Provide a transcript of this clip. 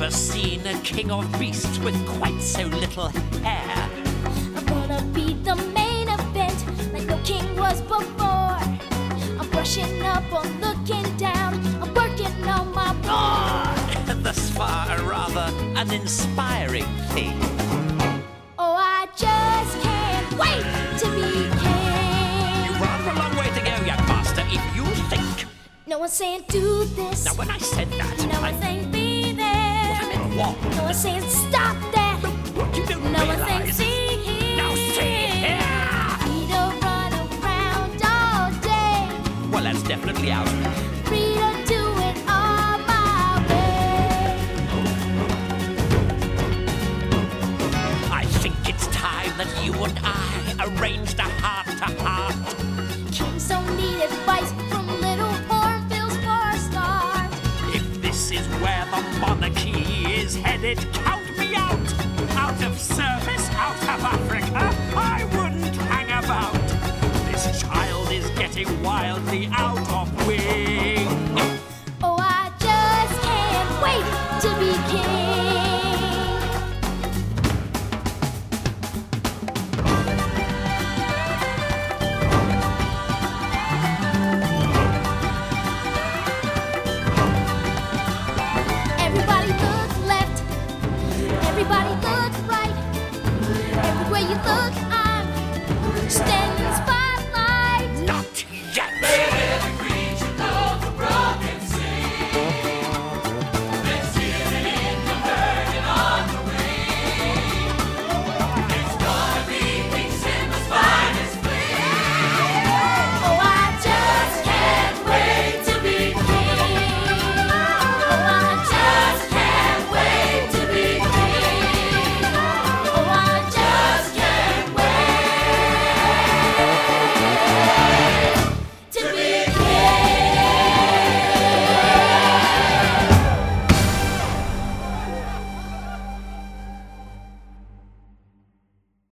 never seen a king of beasts with quite so little hair. I'm gonna be the main event like no king was before. I'm brushing up on looking down. I'm working on my Thus far, a rather uninspiring thing. Oh, I just can't wait to be king. You've rather a long way to go, young master, if you think. No one's saying do this. Now, when I said that, No one's saying be there. I meant what? No one's saying stop that. What you don't No one's saying realize. see here. Now see here. Free to run around all day. Well, that's definitely out. Free to do it all my way. I think it's time that you and I arranged a heart-to-heart. Kings don't need advice from little hornbills for a start. If this is where the monarchy is headed, count me out. Out of service, out of Africa, I wouldn't hang about. This child is getting wildly out of wing. Oh, I just can't wait to be king.